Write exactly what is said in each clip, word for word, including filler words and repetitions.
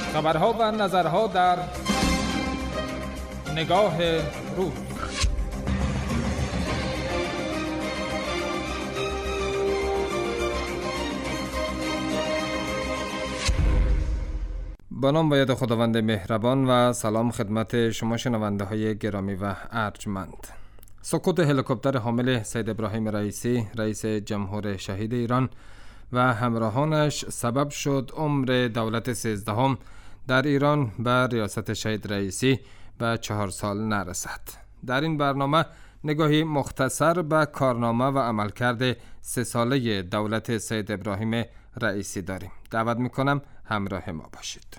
خبرها و نظرها در نگاه روز. با نام و یاد خداوند مهربان و سلام خدمت شما شنونده های گرامی و ارجمند. سقوط هلیکوپتر حامل سید ابراهیم رئیسی رئیس جمهور شهید ایران و همراهانش سبب شد عمر دولت سیزدهم در ایران به ریاست شهید رئیسی به چهار سال نرسد. در این برنامه نگاهی مختصر به کارنامه و عملکرد سه ساله دولت سید ابراهیم رئیسی داریم. دعوت میکنم همراه ما باشید.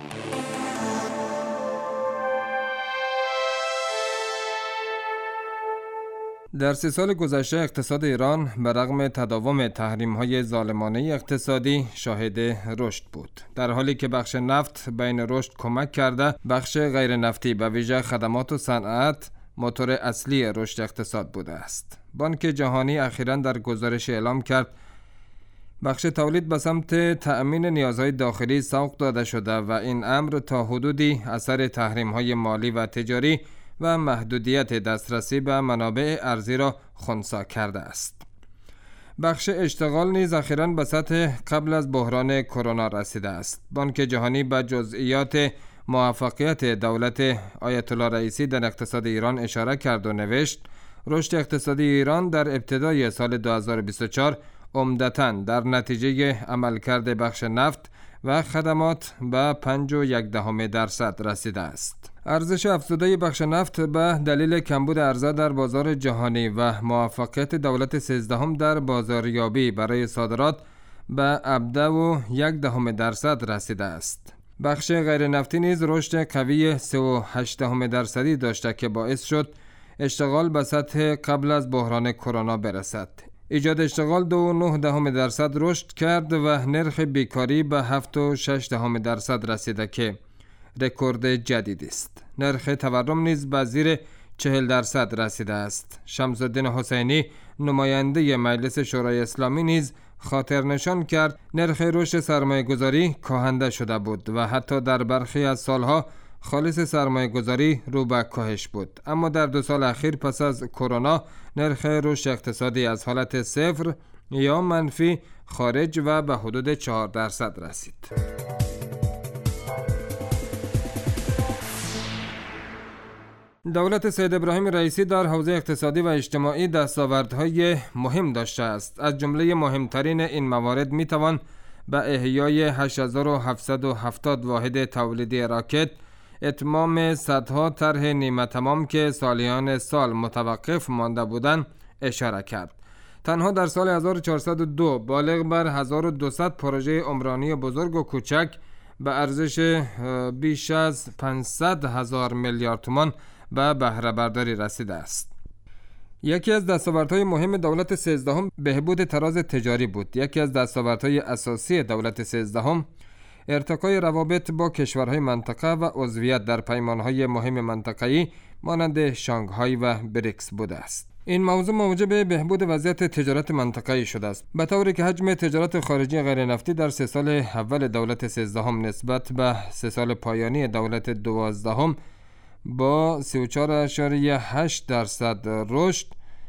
در سه سال گذشته اقتصاد ایران به رغم تداوم تحریم‌های ظالمانه اقتصادی شاهد رشد بود، در حالی که بخش نفت بین رشد کمک کرده. بخش غیر نفتی به ویژه خدمات و صنعت موتور اصلی رشد اقتصاد بوده است. بانک جهانی اخیراً در گزارش اعلام کرد بخش تولید به سمت تأمین نیازهای داخلی سوق داده شده و این امر تا حدودی اثر تحریم‌های مالی و تجاری و محدودیت دسترسی به منابع ارزی را خنثی کرده است. بخش اشتغال نیز اخیراً به سطح قبل از بحران کرونا رسیده است. بانک جهانی به جزئیات موفقیت دولت آیت الله رئیسی در اقتصاد ایران اشاره کرد و نوشت رشد اقتصادی ایران در ابتدای سال دو هزار و بیست و چهار عمدتاً در نتیجه عملکرد بخش نفت و خدمات به پنج و یک دهم درصد رسیده است. ارزش افزوده بخش نفت به دلیل کمبود عرضه در بازار جهانی و موفقیت دولت سیزدهم در بازاریابی برای صادرات به ابدا و یک دهم درصد رسیده است. بخش غیر نفتی نیز رشد قوی سه و هشت دهم درصدی داشته که باعث شد اشتغال به سطح قبل از بحران کرونا برسد. ایجاد اشتغال دو و نه دهم درصد رشد کرد و نرخ بیکاری به هفت و شش دهم درصد رسیده که رکورد جدید است. نرخ تورم نیز به زیر چهل درصد رسیده است. شمس الدین حسینی نماینده مجلس شورای اسلامی نیز خاطر نشان کرد نرخ رشد سرمایه گذاری کاهنده شده بود و حتی در برخی از سالها خالص سرمایه گذاری رو به کاهش بود. اما در دو سال اخیر پس از کرونا نرخ رشد اقتصادی از حالت صفر یا منفی خارج و به حدود چهار درصد رسید. دولت سید ابراهیم رئیسی در حوزه اقتصادی و اجتماعی دستاوردهای مهم داشته است. از جمله مهمترین این موارد میتوان به احیای هشت هزار و هفتصد و هفتاد واحد تولیدی راکت، اتمام صدها طرح نیمه تمام که سالیان سال متوقف مانده بودند اشاره کرد. تنها در سال هزار و چهارصد و دو بالغ بر هزار و دویست پروژه عمرانی بزرگ و کوچک به ارزش بیش از پانصد هزار میلیارد تومان به بهره برداری رسیده است. یکی از دستاوردهای مهم دولت سیزدهم بهبود تراز تجاری بود. یکی از دستاوردهای اساسی دولت سیزدهم ارتقای روابط با کشورهای منطقه و عضویت در پیمانهای مهم منطقه‌ای مانند شانگهای و بریکس بوده است. این موضوع موجب بهبود وضعیت تجارت منطقه‌ای شده است، به طوری که حجم تجارت خارجی غیر نفتی در سه سال اول دولت سیزدهم نسبت به سه سال پایانی دولت دوازدهم با سی و چهار اشاریه هشت درصد رشد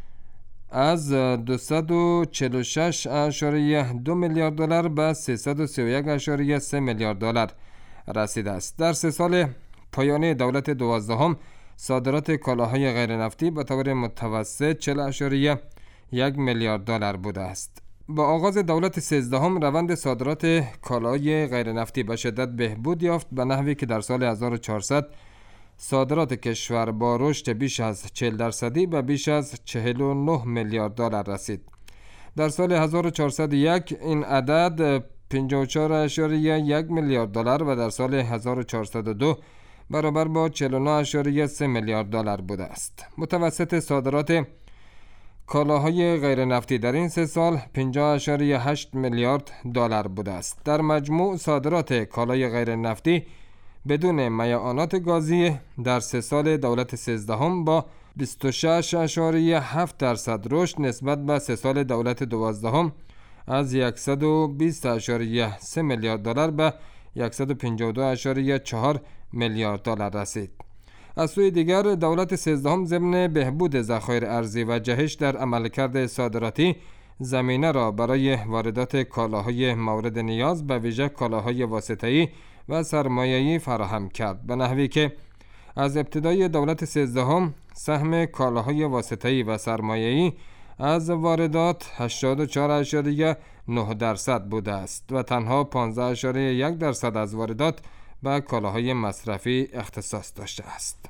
از دویست و چهل و شش اشاریه دو میلیارد دلار به سیصد و سی و یک اشاریه سه میلیارد دلار رسیده است. در سه سال پایانی دولت دوازدهم صادرات کالاهای غیر نفتی به طور متوسط چهل اشاریه یک میلیارد دلار بوده است. با آغاز دولت سیزدهم روند صادرات کالاهای غیر نفتی به شدت بهبود یافت، به نحوی که در سال هزار و چهارصد صادرات کشور با رشد بیش از چهل درصدی به بیش از چهل و نه میلیارد دلار رسید. در سال هزار و چهارصد و یک این عدد پنجاه و چهار اشاریه یک میلیارد دلار و در سال هزار و چهارصد و دو برابر با چهل و نه اشاریه سه میلیارد دلار بوده است. متوسط صادرات کالاهای غیر نفتی در این سه سال پنجاه اشاریه هشت میلیارد دلار بوده است. در مجموع صادرات کالای غیر نفتی بدون معاینات گازی در سه سال دولت سیزدهم با بیست و شش اشاریه هفت درصد رشد نسبت به سه سال دولت دوازدهم از صد و بیست اشاریه سه میلیارد دلار به صد و پنجاه و دو اشاریه چهار میلیارد دلار رسید. از سوی دیگر دولت سیزدهم ضمن بهبود ذخایر ارزی و جهش در عملکرد صادراتی زمینه را برای واردات کالاهای مورد نیاز به ویژه کالاهای واسطه‌ای و سرمایه‌ای فراهم کرد، به نحوی که از ابتدای دولت سیزدهم سهم کالاهای واسطه‌ای و سرمایه‌ای از واردات هشتاد و چهار اشاریه نه درصد بوده است و تنها پانزده اشاریه یک درصد از واردات به کالاهای مصرفی اختصاص داشته است.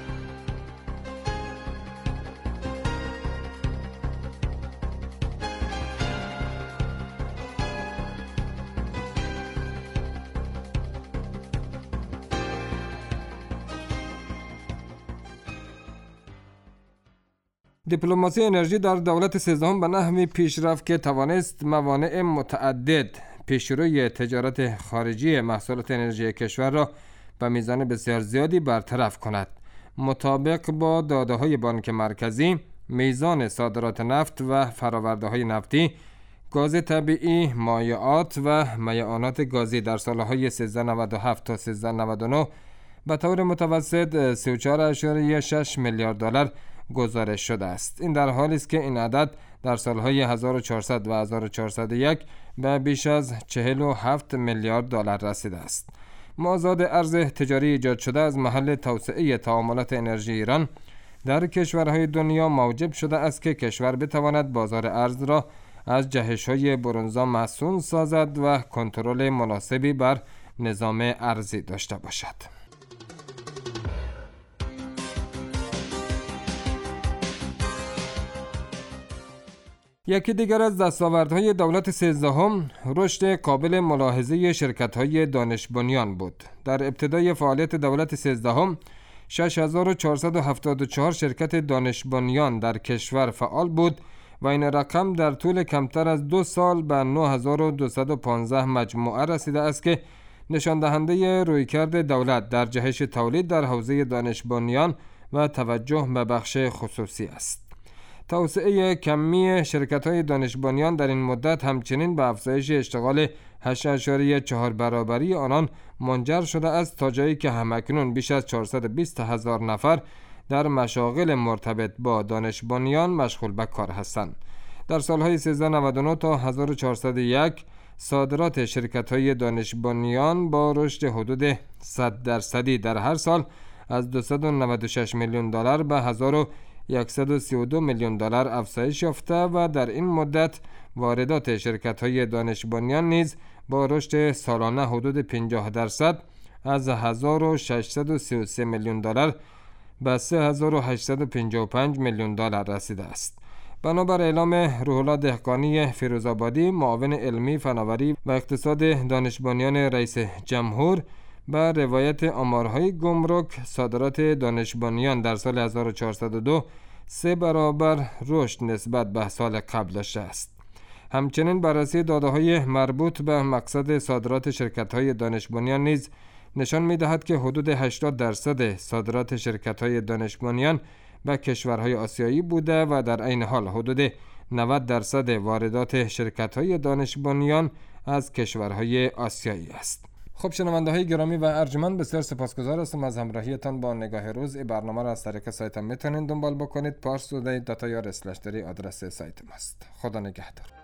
دیپلماسی انرژی در دولت سیزدهم به نحوی پیش رفت که توانست موانع متعدد پیشروی تجارت خارجی محصولات انرژی کشور را به میزان بسیار زیادی برطرف کند. مطابق با داده های بانک مرکزی، میزان صادرات نفت و فراورده های نفتی، گاز طبیعی، مایعات و میعانات گازی در سالهای سیزده نود و هفت تا سیزده نود و نه به طور متوسط سی و چهار اشاریه شش میلیارد دلار گزارش شده است. این در حالی است که این عدد در سالهای هزار و چهارصد و هزار و چهارصد و یک به بیش از چهل و هفت میلیارد دلار رسیده است. مازاد ارز تجاری ایجاد شده از محل توسعه تعاملات انرژی ایران در کشورهای دنیا موجب شده است که کشور بتواند بازار ارز را از جهش‌های برونزا مصون سازد و کنترل مناسبی بر نظام ارزی داشته باشد. یکی دیگر از دستاوردهای دولت سیزدهم رشد قابل ملاحظه شرکت‌های دانش بنیان بود. در ابتدای فعالیت دولت سیزدهم شش هزار و چهارصد و هفتاد و چهار شرکت دانش بنیان در کشور فعال بود و این رقم در طول کمتر از دو سال به نه هزار و دویست و پانزده مجموعه رسیده است که نشان دهنده رویکرد دولت در جهش تولید در حوزه دانش بنیان و توجه به بخش خصوصی است. توسعه کمی شرکت‌های دانش بنیان در این مدت همچنین به افزایش اشتغال هشت اشاریه چهار برابری آنان منجر شده است تا جایی که همکنون بیش از چهارصد و بیست هزار نفر در مشاغل مرتبط با دانش بنیان مشغول به کار هستند. در سالهای سیزده نود و نه تا هزار و چهارصد و یک صادرات شرکت‌های دانش بنیان با رشد حدود صد درصدی در هر سال از دویست و نود و شش میلیون دلار به هزار و صد و سی و دو میلیون دلار افزایش یافته و در این مدت واردات شرکت‌های دانش بنیان نیز با رشد سالانه حدود پنجاه درصد از هزار و ششصد و سی و سه میلیون دلار به سه هزار و هشتصد و پنجاه و پنج میلیون دلار رسیده است. بنابر اعلام روح الله دهقانی فیروزآبادی، معاون علمی فناوری و اقتصاد دانش بنیان رئیس جمهور، با روایت آمارهای گمرک صادرات دانش بنیان در سال هزار و چهارصد و دو سه برابر رشد نسبت به سال قبل داشته است. همچنین بررسی داده‌های مربوط به مقصد صادرات شرکت‌های دانش بنیان نیز نشان می‌دهد که حدود هشتاد درصد صادرات شرکت‌های دانش بنیان به کشورهای آسیایی بوده و در عین حال حدود نود درصد واردات شرکت‌های دانش بنیان از کشورهای آسیایی است. خب شنونده های گرامی و ارجمند، بسیار سپاسگزار هستم از همراهیتان با نگاه روز. این برنامه را از طریق سایتم میتونید دنبال بکنید. پارس دات آی آر اسلش آدرس سایت ماست. خدا نگهدار.